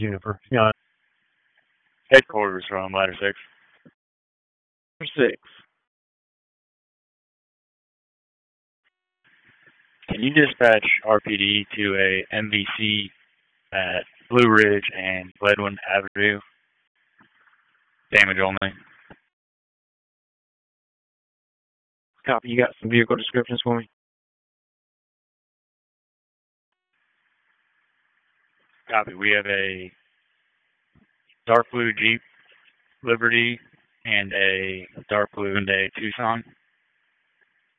Juniper. Yeah. Headquarters from Ladder 6. 6. Can you dispatch RPD to a MVC at Blue Ridge and Gledwin Avenue? Damage only. Copy. You got some vehicle descriptions for me? Copy. We have a dark blue Jeep Liberty and a dark blue Hyundai Tucson.